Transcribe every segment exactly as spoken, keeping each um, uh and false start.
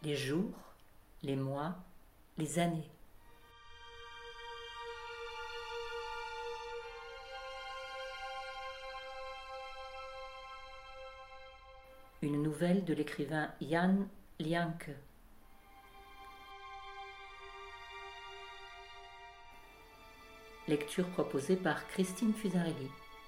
les jours, les mois, les années. Une nouvelle de l'écrivain Jan Lianke. Lecture proposée par Christine Fusarelli.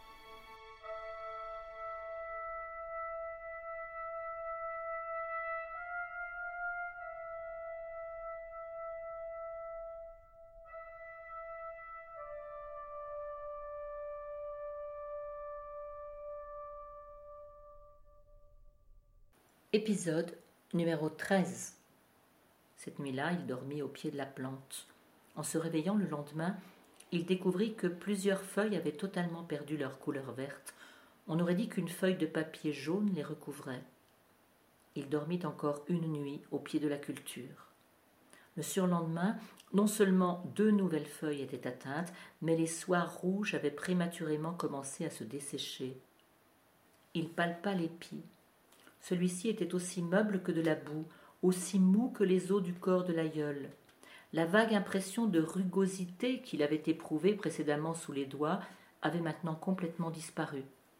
Épisode numéro treize. Cette nuit-là, il dormit au pied de la plante. En se réveillant le lendemain, il découvrit que plusieurs feuilles avaient totalement perdu leur couleur verte. On aurait dit qu'une feuille de papier jaune les recouvrait. Il dormit encore une nuit au pied de la culture. Le surlendemain, non seulement deux nouvelles feuilles étaient atteintes, mais les soies rouges avaient prématurément commencé à se dessécher. Il palpa l'épi. Celui-ci était aussi meuble que de la boue, aussi mou que les os du corps de l'aïeul. La vague impression de rugosité qu'il avait éprouvée précédemment sous les doigts avait maintenant complètement disparu.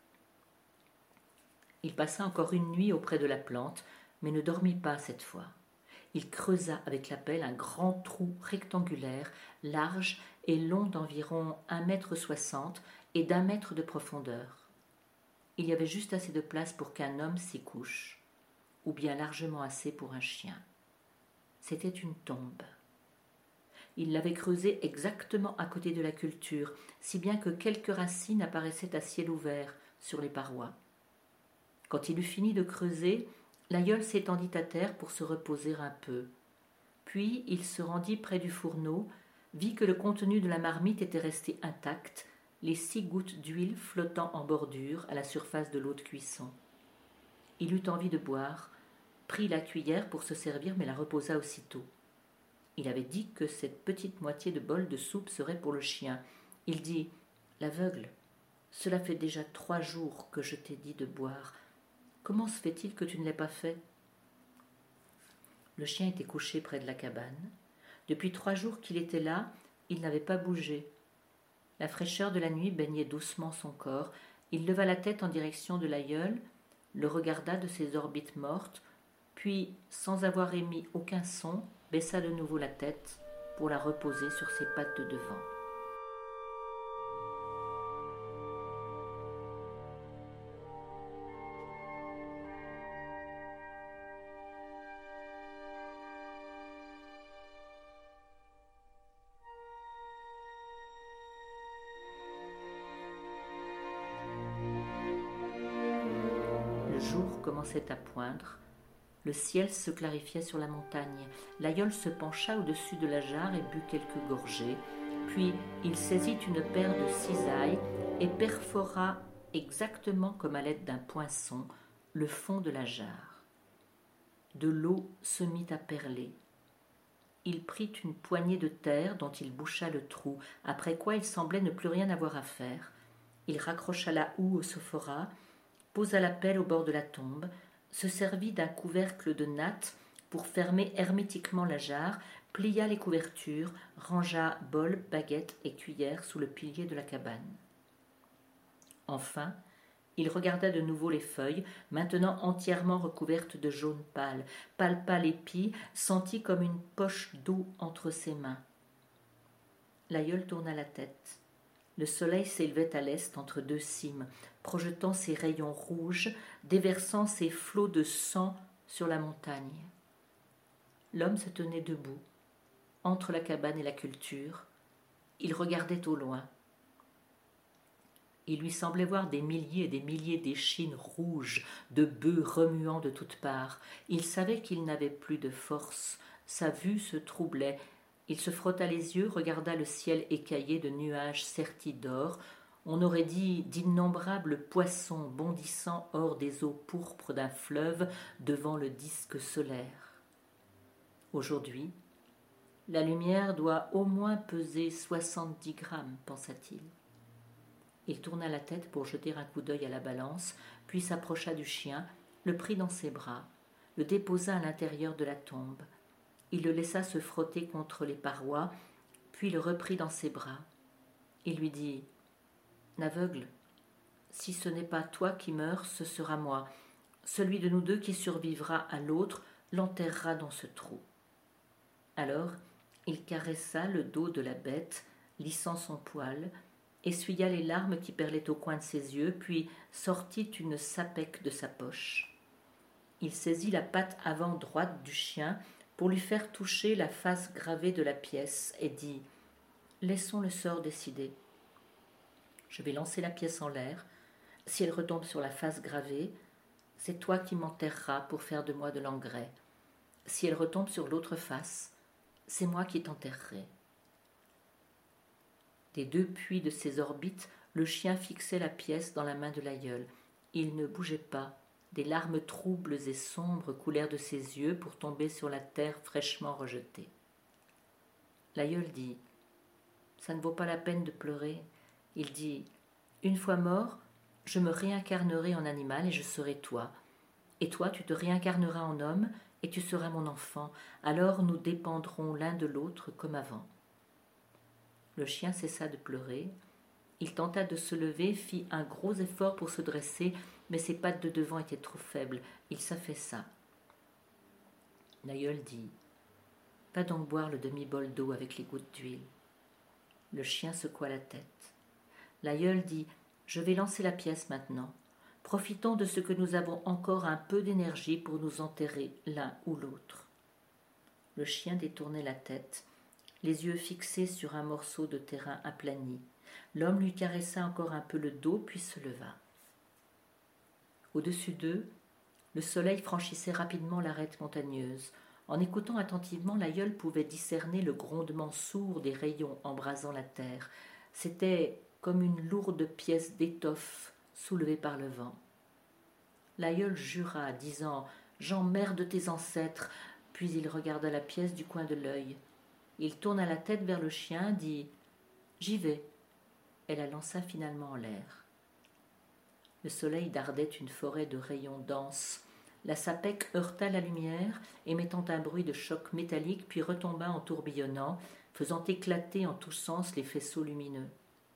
Il passa encore une nuit auprès de la plante, mais ne dormit pas cette fois. Il creusa avec la pelle un grand trou rectangulaire, large et long d'environ un mètre soixante et d'un mètre de profondeur. Il y avait juste assez de place pour qu'un homme s'y couche, ou bien largement assez pour un chien. C'était une tombe. Il l'avait creusée exactement à côté de la culture, si bien que quelques racines apparaissaient à ciel ouvert sur les parois. Quand il eut fini de creuser, l'aïeul s'étendit à terre pour se reposer un peu. Puis il se rendit près du fourneau, vit que le contenu de la marmite était resté intact, les six gouttes d'huile flottant en bordure à la surface de l'eau de cuisson. Il eut envie de boire, prit la cuillère pour se servir, mais la reposa aussitôt. Il avait dit que cette petite moitié de bol de soupe serait pour le chien. Il dit « L'aveugle, cela fait déjà trois jours que je t'ai dit de boire. Comment se fait-il que tu ne l'aies pas fait ?» Le chien était couché près de la cabane. Depuis trois jours qu'il était là, il n'avait pas bougé. La fraîcheur de la nuit baignait doucement son corps. Il leva la tête en direction de l'aïeul, le regarda de ses orbites mortes, puis, sans avoir émis aucun son, baissa de nouveau la tête pour la reposer sur ses pattes de devant. Le jour commençait à poindre. Le ciel se clarifiait sur la montagne. L'aïeul se pencha au-dessus de la jarre et but quelques gorgées. Puis il saisit une paire de cisailles et perfora exactement comme à l'aide d'un poinçon le fond de la jarre. De l'eau se mit à perler. Il prit une poignée de terre dont il boucha le trou, après quoi il semblait ne plus rien avoir à faire. Il raccrocha la houe au sophorat, posa la pelle au bord de la tombe, se servit d'un couvercle de natte pour fermer hermétiquement la jarre, plia les couvertures, rangea bol, baguette et cuillère sous le pilier de la cabane. Enfin, il regarda de nouveau les feuilles, maintenant entièrement recouvertes de jaune pâle, palpa l'épi, sentit comme une poche d'eau entre ses mains. L'aïeul tourna la tête. Le soleil s'élevait à l'est entre deux cimes, projetant ses rayons rouges, déversant ses flots de sang sur la montagne. L'homme se tenait debout, entre la cabane et la culture. Il regardait au loin. Il lui semblait voir des milliers et des milliers d'échines rouges, de bœufs remuant de toutes parts. Il savait qu'il n'avait plus de force. Sa vue se troublait. Il se frotta les yeux, regarda le ciel écaillé de nuages sertis d'or. On aurait dit d'innombrables poissons bondissant hors des eaux pourpres d'un fleuve devant le disque solaire. Aujourd'hui, la lumière doit au moins peser soixante-dix grammes, pensa-t-il. Il tourna la tête pour jeter un coup d'œil à la balance, puis s'approcha du chien, le prit dans ses bras. le déposa à l'intérieur de la tombe. Il le laissa se frotter contre les parois, puis le reprit dans ses bras. Il lui dit « N'aveugle, si ce n'est pas toi qui meurs, ce sera moi. Celui de nous deux qui survivra à l'autre l'enterrera dans ce trou. » Alors, il caressa le dos de la bête, lissant son poil, essuya les larmes qui perlaient au coin de ses yeux, puis sortit une sapèque de sa poche. Il saisit la patte avant droite du chien pour lui faire toucher la face gravée de la pièce et dit « Laissons le sort décider. Je vais lancer la pièce en l'air. Si elle retombe sur la face gravée, c'est toi qui m'enterreras pour faire de moi de l'engrais. Si elle retombe sur l'autre face, c'est moi qui t'enterrerai. » Des deux puits de ses orbites, le chien fixait la pièce dans la main de l'aïeul. Il ne bougeait pas. Des larmes troubles et sombres coulèrent de ses yeux pour tomber sur la terre fraîchement rejetée. L'aïeul dit « Ça ne vaut pas la peine de pleurer. » Il dit « Une fois mort, je me réincarnerai en animal et je serai toi. Et toi, tu te réincarneras en homme et tu seras mon enfant. Alors nous dépendrons l'un de l'autre comme avant. » Le chien cessa de pleurer. Il tenta de se lever, fit un gros effort pour se dresser, mais ses pattes de devant étaient trop faibles. Il s'affaissa. L'aïeul dit « Va donc boire le demi-bol d'eau avec les gouttes d'huile. » Le chien secoua la tête. L'aïeul dit « Je vais lancer la pièce maintenant. Profitons de ce que nous avons encore un peu d'énergie pour nous enterrer l'un ou l'autre. » Le chien détournait la tête, les yeux fixés sur un morceau de terrain aplani. L'homme lui caressa encore un peu le dos, puis se leva. Au-dessus d'eux, le soleil franchissait rapidement l'arête montagneuse. En écoutant attentivement, l'aïeul pouvait discerner le grondement sourd des rayons embrasant la terre. C'était comme une lourde pièce d'étoffe soulevée par le vent. L'aïeul jura, disant « J'emmerde tes ancêtres !» Puis il regarda la pièce du coin de l'œil. Il tourna la tête vers le chien, dit « J'y vais !» et la lança finalement en l'air. Le soleil dardait une forêt de rayons denses. La sapèque heurta la lumière, émettant un bruit de choc métallique, puis retomba en tourbillonnant, faisant éclater en tous sens les faisceaux lumineux.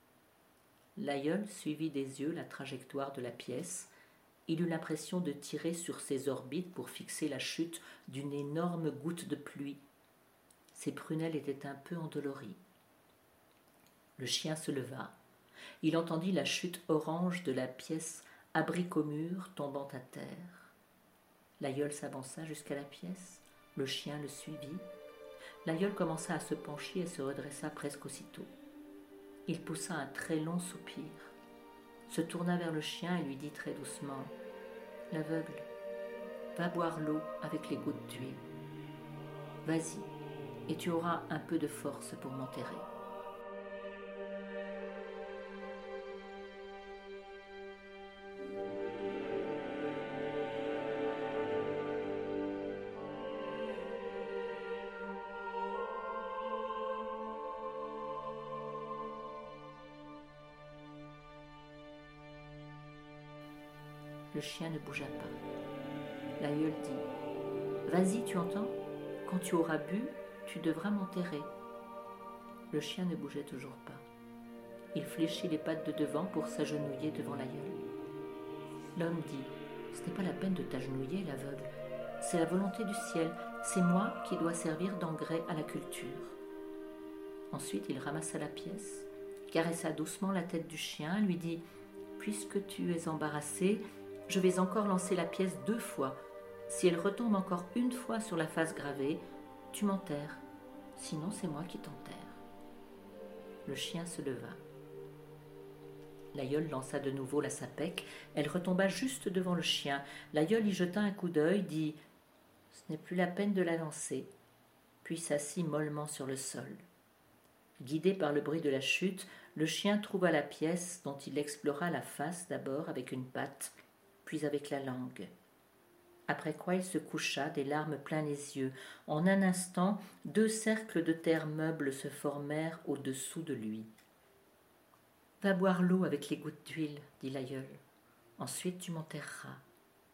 L'aïeul suivit des yeux la trajectoire de la pièce. Il eut l'impression de tirer sur ses orbites pour fixer la chute d'une énorme goutte de pluie. Ses prunelles étaient un peu endolories. Le chien se leva. Il entendit la chute orange de la pièce abricot-mûre tombant à terre. L'aïeul s'avança jusqu'à la pièce. Le chien le suivit. L'aïeul commença à se pencher et se redressa presque aussitôt. Il poussa un très long soupir, se tourna vers le chien et lui dit très doucement « L'aveugle, va boire l'eau avec les gouttes d'huile. Vas-y, et tu auras un peu de force pour m'enterrer. » Le chien ne bougea pas. L'aïeul dit « Vas-y, tu entends ? Quand tu auras bu, tu devras m'enterrer. » Le chien ne bougeait toujours pas. Il fléchit les pattes de devant pour s'agenouiller devant l'aïeul. L'homme dit « Ce n'est pas la peine de t'agenouiller, l'aveugle. C'est la volonté du ciel. C'est moi qui dois servir d'engrais à la culture. » Ensuite, il ramassa la pièce, caressa doucement la tête du chien, lui dit « Puisque tu es embarrassé, je vais encore lancer la pièce deux fois. Si elle retombe encore une fois sur la face gravée, tu m'enterres. Sinon, c'est moi qui t'enterre. » Le chien se leva. L'aïeul lança de nouveau la sapèque. Elle retomba juste devant le chien. L'aïeul y jeta un coup d'œil, dit « Ce n'est plus la peine de la lancer », puis s'assit mollement sur le sol. Guidé par le bruit de la chute, le chien trouva la pièce dont il explora la face d'abord avec une patte, puis avec la langue. Après quoi il se coucha, des larmes plein les yeux. En un instant, deux cercles de terre meuble se formèrent au-dessous de lui. « Va boire l'eau avec les gouttes d'huile, » dit l'aïeul. « Ensuite tu m'enterreras. »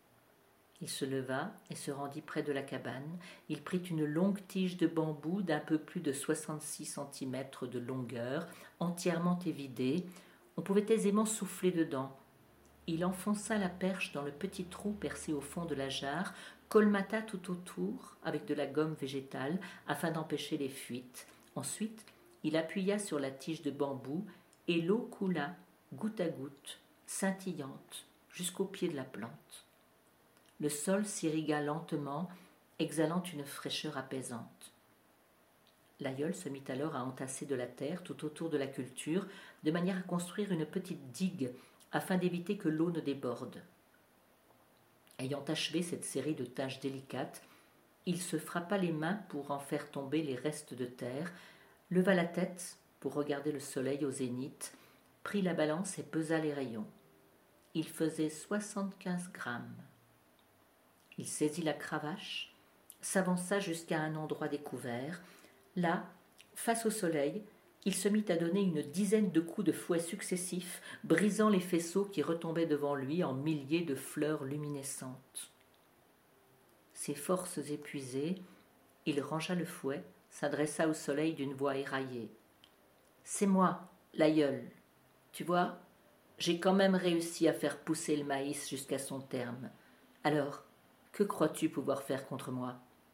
Il se leva et se rendit près de la cabane. Il prit une longue tige de bambou d'un peu plus de soixante-six centimètres de longueur, entièrement évidée. On pouvait aisément souffler dedans. Il enfonça la perche dans le petit trou percé au fond de la jarre, colmata tout autour avec de la gomme végétale afin d'empêcher les fuites. Ensuite, il appuya sur la tige de bambou et l'eau coula, goutte à goutte, scintillante, jusqu'au pied de la plante. Le sol s'irriga lentement, exhalant une fraîcheur apaisante. L'aïeul se mit alors à entasser de la terre tout autour de la culture, de manière à construire une petite digue afin d'éviter que l'eau ne déborde. Ayant achevé cette série de tâches délicates, il se frappa les mains pour en faire tomber les restes de terre, leva la tête pour regarder le soleil au zénith, prit la balance et pesa les rayons. Il faisait soixante-quinze grammes. Il saisit la cravache, s'avança jusqu'à un endroit découvert. Là, face au soleil, il se mit à donner une dizaine de coups de fouet successifs, brisant les faisceaux qui retombaient devant lui en milliers de fleurs luminescentes. Ses forces épuisées, il rangea le fouet, s'adressa au soleil d'une voix éraillée. « C'est moi, l'aïeul. Tu vois, j'ai quand même réussi à faire pousser le maïs jusqu'à son terme. Alors, que crois-tu pouvoir faire contre moi ?»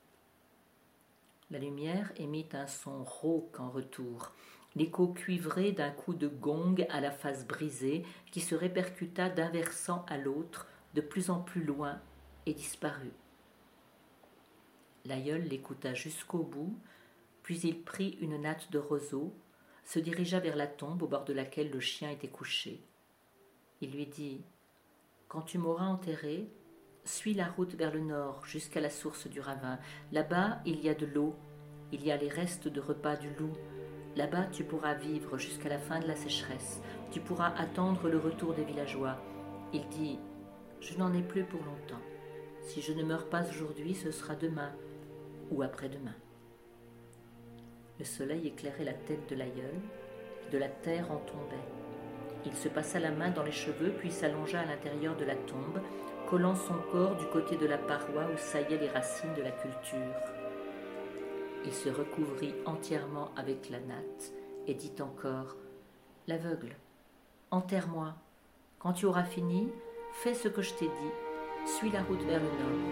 La lumière émit un son rauque en retour, l'écho cuivré d'un coup de gong à la face brisée qui se répercuta d'un versant à l'autre, de plus en plus loin, et disparut. L'aïeul l'écouta jusqu'au bout, puis il prit une natte de roseau, se dirigea vers la tombe au bord de laquelle le chien était couché. Il lui dit « Quand tu m'auras enterré, suis la route vers le nord jusqu'à la source du ravin. Là-bas, il y a de l'eau, il y a les restes de repas du loup. Là-bas, tu pourras vivre jusqu'à la fin de la sécheresse. Tu pourras attendre le retour des villageois. » Il dit « Je n'en ai plus pour longtemps. Si je ne meurs pas aujourd'hui, ce sera demain ou après-demain. » Le soleil éclairait la tête de l'aïeul, de la terre en tombait. Il se passa la main dans les cheveux, puis s'allongea à l'intérieur de la tombe, collant son corps du côté de la paroi où saillaient les racines de la culture. Il se recouvrit entièrement avec la natte et dit encore « L'aveugle, enterre-moi. Quand tu auras fini, fais ce que je t'ai dit, suis la route vers le nord. »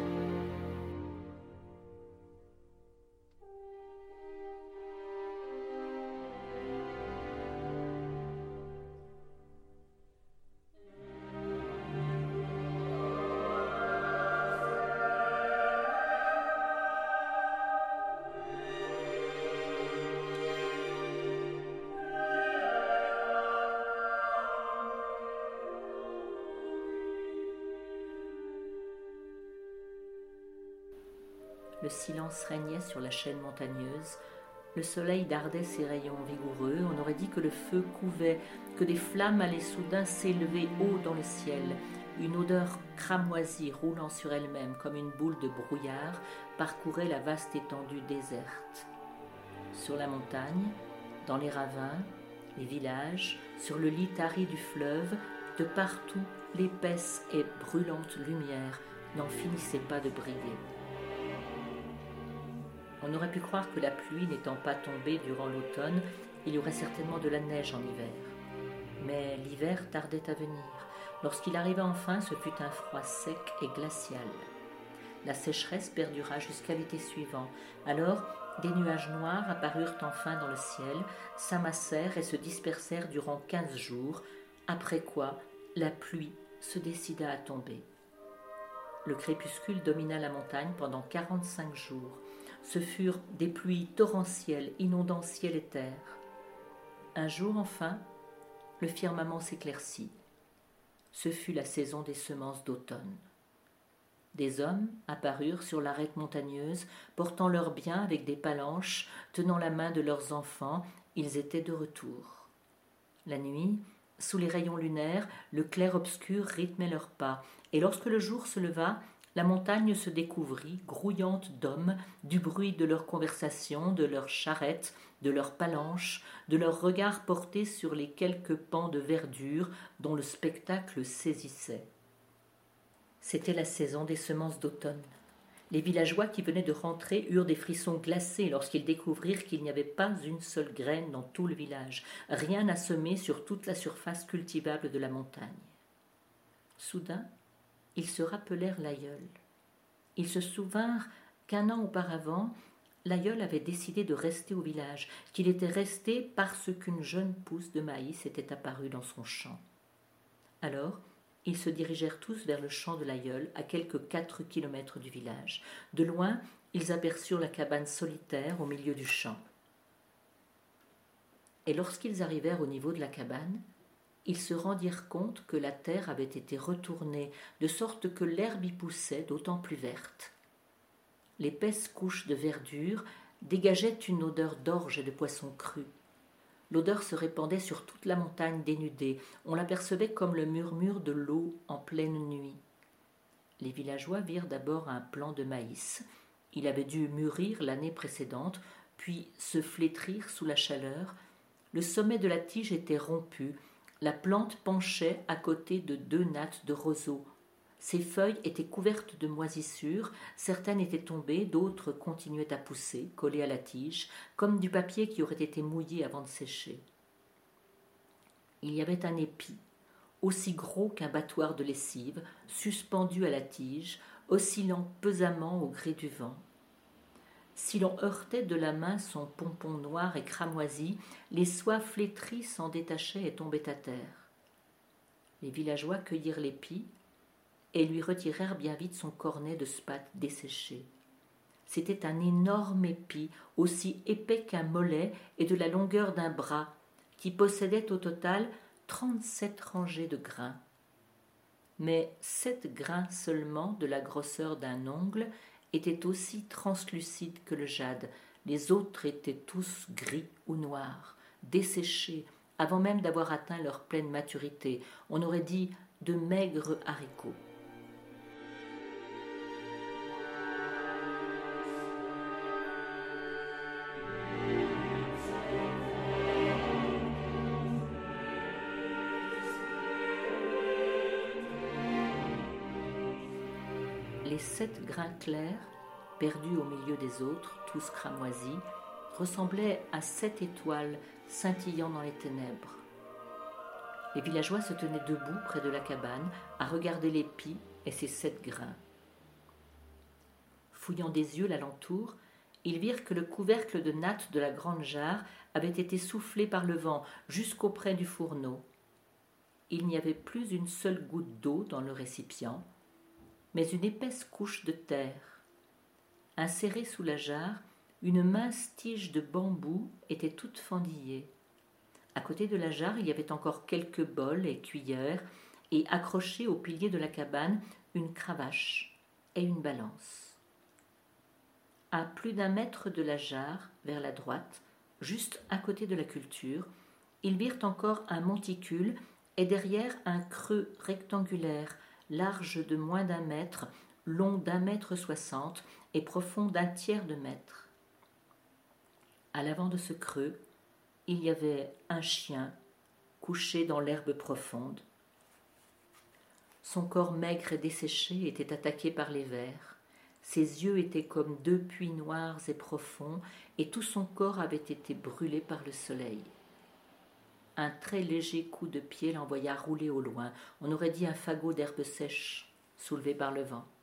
Le silence régnait sur la chaîne montagneuse. Le soleil dardait ses rayons vigoureux. On aurait dit que le feu couvait, que des flammes allaient soudain s'élever haut dans le ciel. Une odeur cramoisie roulant sur elle-même comme une boule de brouillard parcourait la vaste étendue déserte. Sur la montagne, dans les ravins, les villages, sur le lit tari du fleuve, de partout, l'épaisse et brûlante lumière n'en finissait pas de briller. On aurait pu croire que la pluie n'étant pas tombée durant l'automne, il y aurait certainement de la neige en hiver. Mais l'hiver tardait à venir. Lorsqu'il arriva enfin, ce fut un froid sec et glacial. La sécheresse perdura jusqu'à l'été suivant. Alors, des nuages noirs apparurent enfin dans le ciel, s'amassèrent et se dispersèrent durant quinze jours, après quoi la pluie se décida à tomber. Le crépuscule domina la montagne pendant quarante-cinq jours. Ce furent des pluies torrentielles inondant ciel et terre. Un jour enfin, le firmament s'éclaircit. Ce fut la saison des semences d'automne. Des hommes apparurent sur l'arête montagneuse, portant leurs biens avec des palanches, tenant la main de leurs enfants. Ils étaient de retour. La nuit, sous les rayons lunaires, le clair-obscur rythmait leurs pas, et lorsque le jour se leva, la montagne se découvrit, grouillante d'hommes, du bruit de leurs conversations, de leurs charrettes, de leurs palanches, de leurs regards portés sur les quelques pans de verdure dont le spectacle saisissait. C'était la saison des semences d'automne. Les villageois qui venaient de rentrer eurent des frissons glacés lorsqu'ils découvrirent qu'il n'y avait pas une seule graine dans tout le village, rien à semer sur toute la surface cultivable de la montagne. Soudain, ils se rappelèrent l'aïeul. Ils se souvinrent qu'un an auparavant, l'aïeul avait décidé de rester au village, qu'il était resté parce qu'une jeune pousse de maïs était apparue dans son champ. Alors, ils se dirigèrent tous vers le champ de l'aïeul, à quelques quatre kilomètres du village. De loin, ils aperçurent la cabane solitaire au milieu du champ. Et lorsqu'ils arrivèrent au niveau de la cabane, ils se rendirent compte que la terre avait été retournée, de sorte que l'herbe y poussait d'autant plus verte. L'épaisse couche de verdure dégageait une odeur d'orge et de poisson cru. L'odeur se répandait sur toute la montagne dénudée. On l'apercevait comme le murmure de l'eau en pleine nuit. Les villageois virent d'abord un plant de maïs. Il avait dû mûrir l'année précédente, puis se flétrir sous la chaleur. Le sommet de la tige était rompu. La plante penchait à côté de deux nattes de roseaux. Ses feuilles étaient couvertes de moisissures, certaines étaient tombées, d'autres continuaient à pousser, collées à la tige, comme du papier qui aurait été mouillé avant de sécher. Il y avait un épi, aussi gros qu'un battoir de lessive, suspendu à la tige, oscillant pesamment au gré du vent. Si l'on heurtait de la main son pompon noir et cramoisi, les soies flétries s'en détachaient et tombaient à terre. Les villageois cueillirent l'épi et lui retirèrent bien vite son cornet de spathe desséché. C'était un énorme épi, aussi épais qu'un mollet et de la longueur d'un bras, qui possédait au total trente-sept rangées de grains. Mais sept grains seulement, de la grosseur d'un ongle, étaient aussi translucides que le jade. Les autres étaient tous gris ou noirs, desséchés, avant même d'avoir atteint leur pleine maturité. On aurait dit de maigres haricots. Les sept grains clairs, perdus au milieu des autres, tous cramoisis, ressemblaient à sept étoiles scintillant dans les ténèbres. Les villageois se tenaient debout près de la cabane, à regarder l'épi et ses sept grains. Fouillant des yeux l'alentour, ils virent que le couvercle de natte de la grande jarre avait été soufflé par le vent jusqu'auprès du fourneau. Il n'y avait plus une seule goutte d'eau dans le récipient, mais une épaisse couche de terre. Insérée sous la jarre, une mince tige de bambou était toute fendillée. À côté de la jarre, il y avait encore quelques bols et cuillères, et accrochées au pilier de la cabane, une cravache et une balance. À plus d'un mètre de la jarre, vers la droite, juste à côté de la culture, ils virent encore un monticule et derrière un creux rectangulaire, large de moins d'un mètre, long d'un mètre soixante et profond d'un tiers de mètre. À l'avant de ce creux, il y avait un chien couché dans l'herbe profonde. Son corps maigre et desséché était attaqué par les vers. Ses yeux étaient comme deux puits noirs et profonds, et tout son corps avait été brûlé par le soleil. Un très léger coup de pied l'envoya rouler au loin. On aurait dit un fagot d'herbe sèche, soulevé par le vent.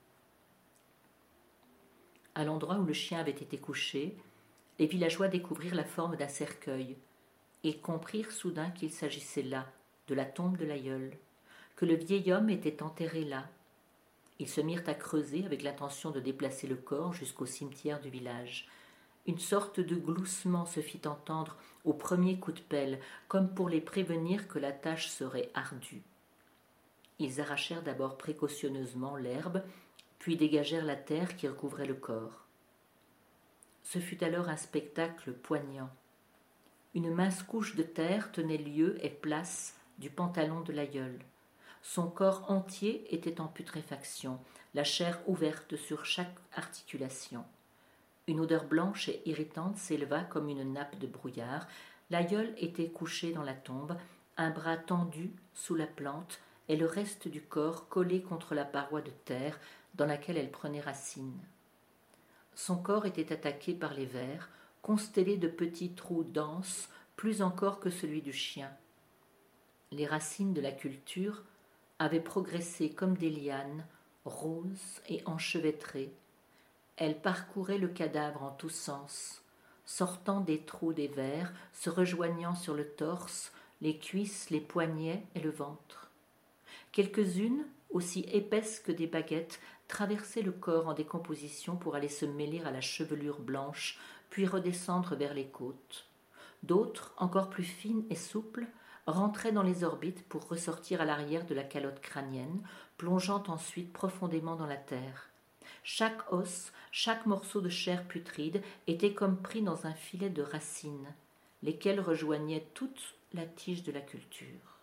À l'endroit où le chien avait été couché, les villageois découvrirent la forme d'un cercueil. Ils comprirent soudain qu'il s'agissait là, de la tombe de l'aïeul, que le vieil homme était enterré là. Ils se mirent à creuser avec l'intention de déplacer le corps jusqu'au cimetière du village. Une sorte de gloussement se fit entendre au premier coup de pelle, comme pour les prévenir que la tâche serait ardue. Ils arrachèrent d'abord précautionneusement l'herbe, puis dégagèrent la terre qui recouvrait le corps. Ce fut alors un spectacle poignant. Une mince couche de terre tenait lieu et place du pantalon de l'aïeul. Son corps entier était en putréfaction, la chair ouverte sur chaque articulation. Une odeur blanche et irritante s'éleva comme une nappe de brouillard. L'aïeul était couché dans la tombe, un bras tendu sous la plante, et le reste du corps collé contre la paroi de terre dans laquelle elle prenait racine. Son corps était attaqué par les vers, constellé de petits trous denses, plus encore que celui du chien. Les racines de la culture avaient progressé comme des lianes, roses et enchevêtrées. Elles parcouraient le cadavre en tous sens, sortant des trous des vers, se rejoignant sur le torse, les cuisses, les poignets et le ventre. Quelques-unes, aussi épaisses que des baguettes, traversaient le corps en décomposition pour aller se mêler à la chevelure blanche, puis redescendre vers les côtes. D'autres, encore plus fines et souples, rentraient dans les orbites pour ressortir à l'arrière de la calotte crânienne, plongeant ensuite profondément dans la terre. Chaque os, chaque morceau de chair putride était comme pris dans un filet de racines, lesquelles rejoignaient toute la tige de la culture.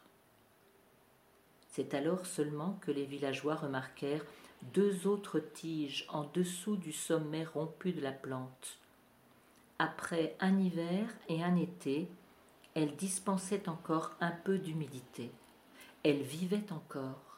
C'est alors seulement que les villageois remarquèrent deux autres tiges en dessous du sommet rompu de la plante. Après un hiver et un été, elles dispensaient encore un peu d'humidité. Elles vivaient encore.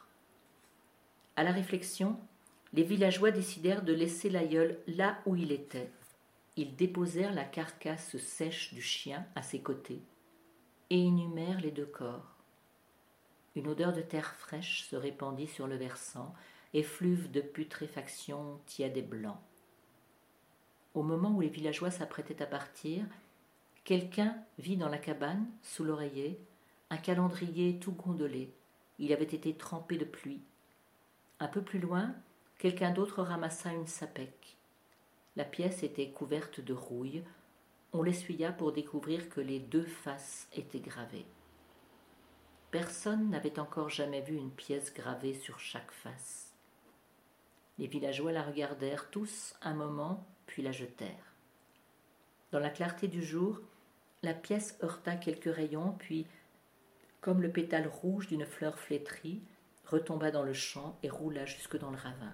À la réflexion, les villageois décidèrent de laisser l'aïeul là où il était. Ils déposèrent la carcasse sèche du chien à ses côtés et inhumèrent les deux corps. Une odeur de terre fraîche se répandit sur le versant, effluve de putréfaction tiède et blanc. Au moment où les villageois s'apprêtaient à partir, quelqu'un vit dans la cabane, sous l'oreiller, un calendrier tout gondolé. Il avait été trempé de pluie. Un peu plus loin, quelqu'un d'autre ramassa une sapèque. La pièce était couverte de rouille. On l'essuya pour découvrir que les deux faces étaient gravées. Personne n'avait encore jamais vu une pièce gravée sur chaque face. Les villageois la regardèrent tous un moment, puis la jetèrent. Dans la clarté du jour, la pièce heurta quelques rayons, puis, comme le pétale rouge d'une fleur flétrie, retomba dans le champ et roula jusque dans le ravin.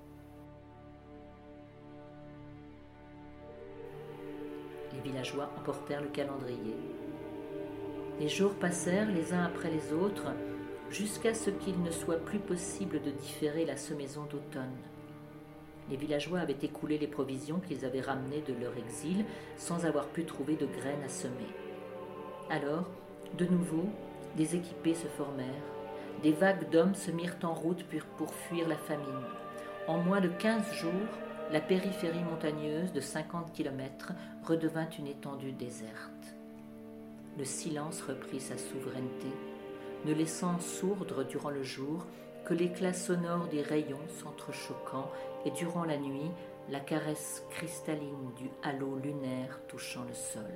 Les villageois emportèrent le calendrier. Les jours passèrent les uns après les autres, jusqu'à ce qu'il ne soit plus possible de différer la semaison d'automne. Les villageois avaient écoulé les provisions qu'ils avaient ramenées de leur exil sans avoir pu trouver de graines à semer. Alors, de nouveau, des équipés se formèrent. Des vagues d'hommes se mirent en route pour fuir la famine. En moins de quinze jours, la périphérie montagneuse de cinquante kilomètres redevint une étendue déserte. Le silence reprit sa souveraineté, ne laissant sourdre durant le jour que l'éclat sonore des rayons s'entrechoquant et durant la nuit, la caresse cristalline du halo lunaire touchant le sol.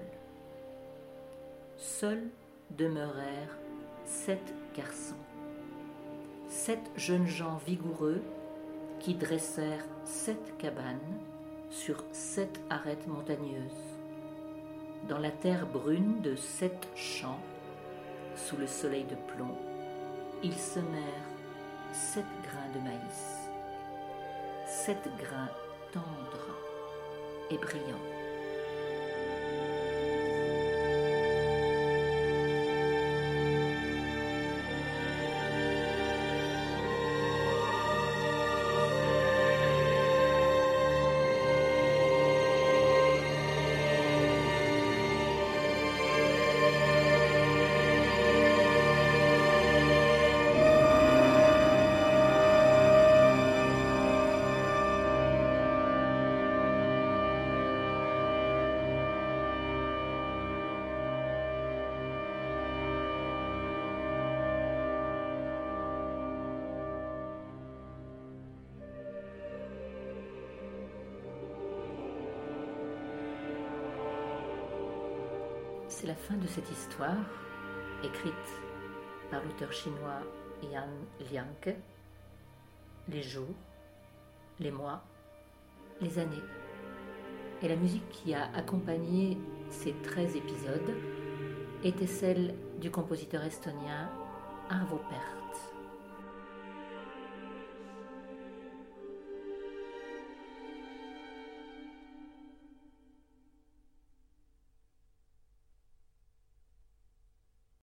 Seuls demeurèrent sept garçons, sept jeunes gens vigoureux qui dressèrent sept cabanes sur sept arêtes montagneuses. Dans la terre brune de sept champs, sous le soleil de plomb, ils semèrent sept grains de maïs, sept grains tendres et brillants. C'est la fin de cette histoire, écrite par l'auteur chinois Yan Liang. Les jours, les mois, les années. Et la musique qui a accompagné ces treize épisodes était celle du compositeur estonien Arvo Pärt.